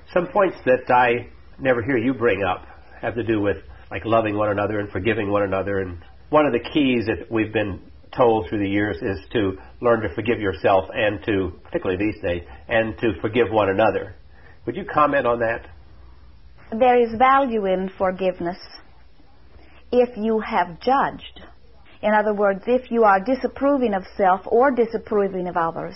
Some points that I never hear you bring up have to do with like loving one another and forgiving one another. And one of the keys that we've been told through the years is to learn to forgive yourself and to, particularly these days, and to forgive one another. Would you comment on that? There is value in forgiveness if you have judged. In other words, if you are disapproving of self or disapproving of others,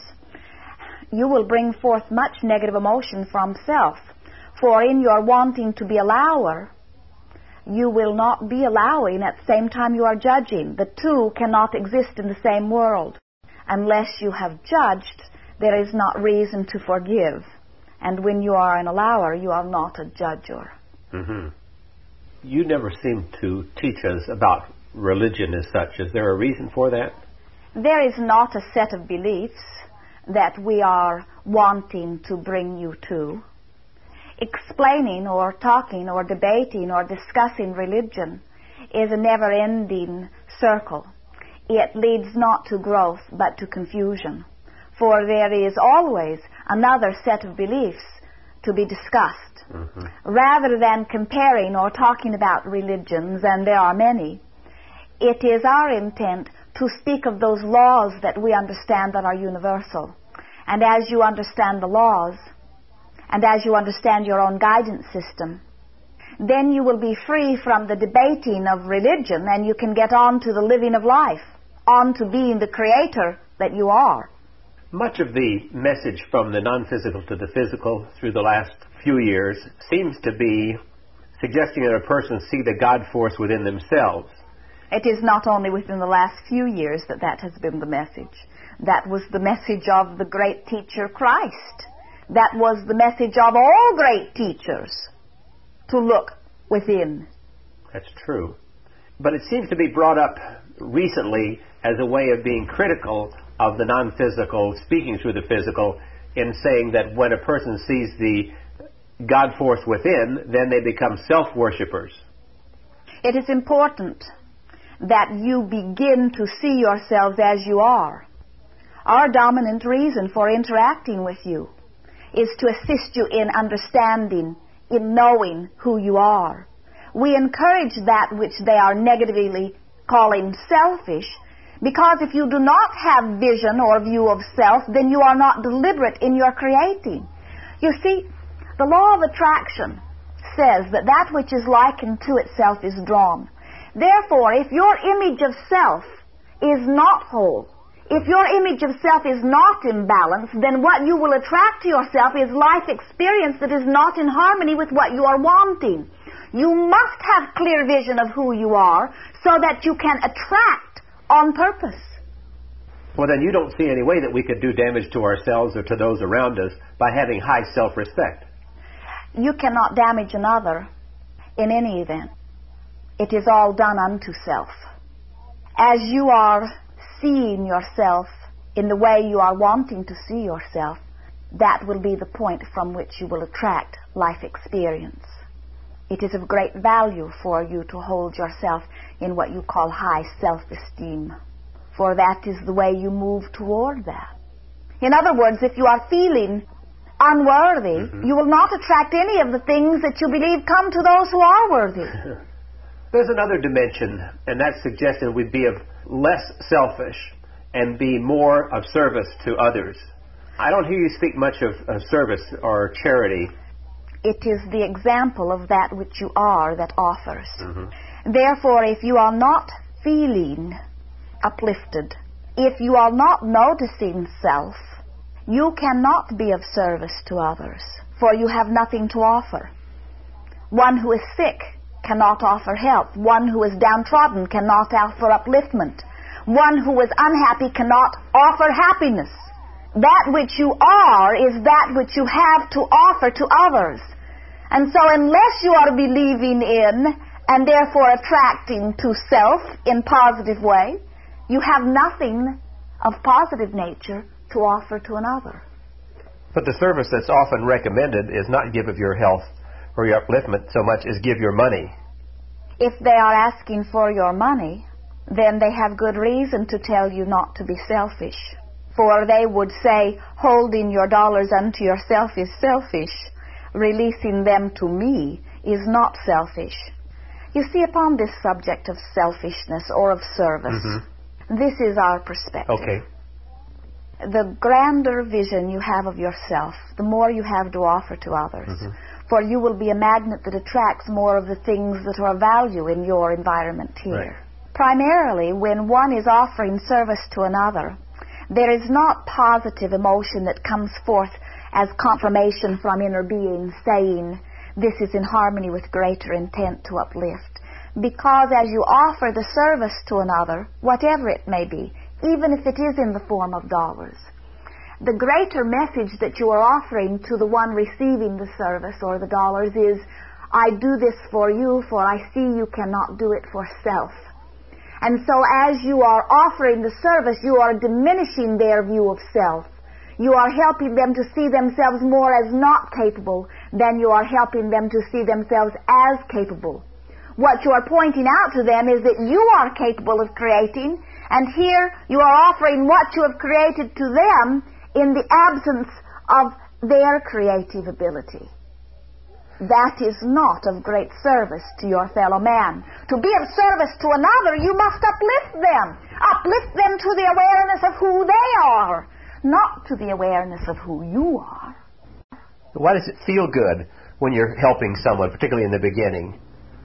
you will bring forth much negative emotion from self. For in your wanting to be a allower, you will not be allowing at the same time you are judging. The two cannot exist in the same world. Unless you have judged, there is not reason to forgive. And when you are an allower, you are not a judger. Mm-hmm. You never seem to teach us about religion as such. Is there a reason for that? There is not a set of beliefs that we are wanting to bring you to. Explaining or talking or debating or discussing religion is a never-ending circle. It leads not to growth but to confusion. For there is always another set of beliefs to be discussed. Mm-hmm. Rather than comparing or talking about religions, and there are many, it is our intent to speak of those laws that we understand that are universal. And as you understand the laws, and as you understand your own guidance system, then you will be free from the debating of religion, and you can get on to the living of life, on to being the creator that you are. Much of the message from the non-physical to the physical through the last few years seems to be suggesting that a person see the God force within themselves. It is not only within the last few years that has been the message. That was the message of the great teacher Christ. That was the message of all great teachers, to look within. That's true. But it seems to be brought up recently as a way of being critical of the non-physical, speaking through the physical, in saying that when a person sees the God force within, then they become self-worshippers. It is important that you begin to see yourselves as you are. Our dominant reason for interacting with you is to assist you in understanding, in knowing who you are. We encourage that which they are negatively calling selfish, because if you do not have vision or view of self, then you are not deliberate in your creating. You see, the law of attraction says that that which is likened to itself is drawn. Therefore, if your image of self is not whole, if your image of self is not in balance, then what you will attract to yourself is life experience that is not in harmony with what you are wanting. You must have clear vision of who you are so that you can attract on purpose. Well, then you don't see any way that we could do damage to ourselves or to those around us by having high self-respect. You cannot damage another in any event. It is all done unto self. As you are seeing yourself in the way you are wanting to see yourself, that will be the point from which you will attract life experience. It is of great value for you to hold yourself in what you call high self-esteem, for that is the way you move toward that. In other words, if you are feeling unworthy, you will not attract any of the things that you believe come to those who are worthy. There's another dimension, and that suggests that we'd be of less selfish and be more of service to others. I don't hear you speak much of service or charity. It is the example of that which you are that offers. Therefore, if you are not feeling uplifted, if you are not noticing self, you cannot be of service to others, for you have nothing to offer. One who is sick cannot offer help. One who is downtrodden cannot offer upliftment. One who is unhappy cannot offer happiness. That which you are is that which you have to offer to others. And so unless you are believing in and therefore attracting to self in positive way, you have nothing of positive nature to offer to another. But the service that's often recommended is not give of your health or your upliftment so much as give your money. If they are asking for your money, then they have good reason to tell you not to be selfish. For they would say, holding your dollars unto yourself is selfish. releasing them to me is not selfish. You see, upon this subject of selfishness or of service, this is our perspective. Okay. The grander vision you have of yourself, the more you have to offer to others. For you will be a magnet that attracts more of the things that are of value in your environment here. Right. Primarily, when one is offering service to another, there is not positive emotion that comes forth as confirmation from inner being saying, this is in harmony with greater intent to uplift. Because as you offer the service to another, whatever it may be, even if it is in the form of dollars, the greater message that you are offering to the one receiving the service or the dollars is, I do this for you, for I see you cannot do it for self. And so as you are offering the service, you are diminishing their view of self. You are helping them to see themselves more as not capable than you are helping them to see themselves as capable. What you are pointing out to them is that you are capable of creating, and here you are offering what you have created to them in the absence of their creative ability. That is not of great service to your fellow man. To be of service to another, you must uplift them. Uplift them to the awareness of who they are, not to the awareness of who you are. Why does it feel good when you're helping someone, particularly in the beginning?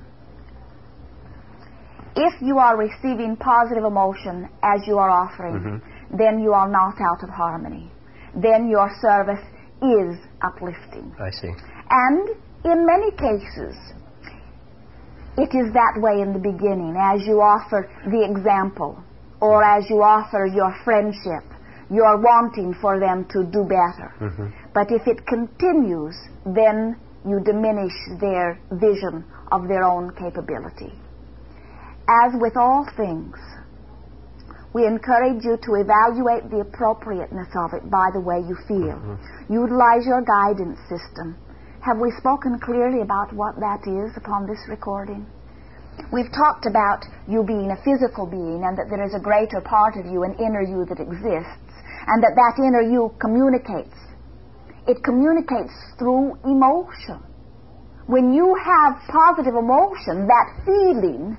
If you are receiving positive emotion as you are offering, then you are not out of harmony. Then your service is uplifting. I see. And in many cases, it is that way in the beginning, as you offer the example, or as you offer your friendship, you are wanting for them to do better. But if it continues, then you diminish their vision of their own capability. As with all things, we encourage you to evaluate the appropriateness of it by the way you feel. Utilize your guidance system. Have we spoken clearly about what that is upon this recording? We've talked about you being a physical being and that there is a greater part of you, an inner you that exists, and that that inner you communicates. It communicates through emotion. When you have positive emotion, that feeling,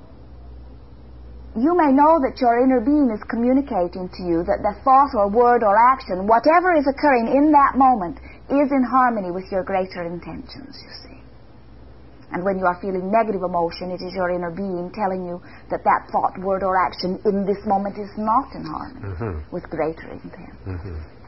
you may know that your inner being is communicating to you that the thought or word or action, whatever is occurring in that moment, is in harmony with your greater intentions, you see. And when you are feeling negative emotion, it is your inner being telling you that that thought, word, or action in this moment is not in harmony with greater intent.